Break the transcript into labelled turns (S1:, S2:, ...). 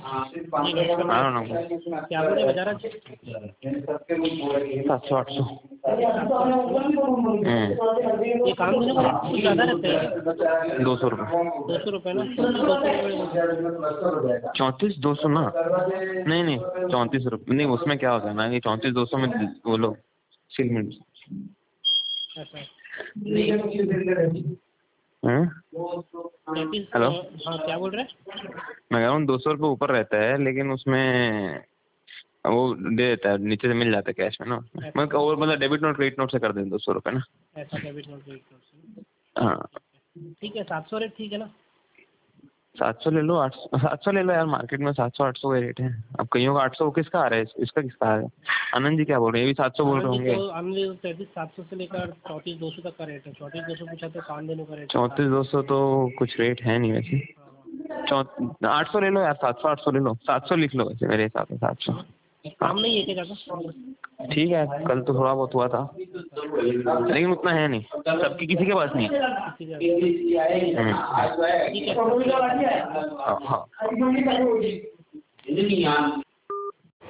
S1: नहीं नेट पे
S2: I don't know.
S1: क्या बोले बजाज?
S2: 700-800।
S1: ये काम देने का रेट कुछ ज़्यादा रहता है क्या?
S2: 200 रुपये।
S1: 200 रुपये ना?
S2: 34-200 ना? नहीं नहीं 34 रुपये नहीं, उसमें क्या होता है ना कि 34-200 में वो लो सिल मिल।
S1: अच्छा
S2: हेलो,
S1: हाँ क्या बोल रहे हैं?
S2: मैं कह रहा हूँ 200 रुपये ऊपर रहता है, लेकिन उसमें वो दे देता है, नीचे से मिल जाता है कैश में ना। मैं और मतलब डेबिट नोट क्रेडिट नोट से कर दें 200 रुपये ना।
S1: ऐसा डेबिट नोट क्रेडिट नोट से।
S2: हाँ
S1: ठीक है 700 रेट ठीक है ना?
S2: 700 ले लो, 700 ले लो यार, मार्केट में 700-800 का रेट है। अब कईयों का 800 किसका आ रहा है, इसका किसका आ रहा है? आनंद जी क्या बोल रहे हैं, ये भी 700 बोल रहे होंगे।
S1: आनंद जी 33-700 से लेकर 34-200 तक का रेट है। 34-200 पूछा तो काम देने का रेट
S2: 34-200 तो कुछ रेट है नहीं वैसे। 800 ले लो यार, 700-800 ले लो, 700 लिख लो वैसे मेरे हिसाब से 700।
S1: काम नहीं है क्या ज़्यादा?
S2: ठीक है, कल तो थोड़ा बहुत हुआ था, लेकिन उतना है नहीं, सबकी किसी के पास नहीं है।
S1: ठीक है।
S2: हाँ।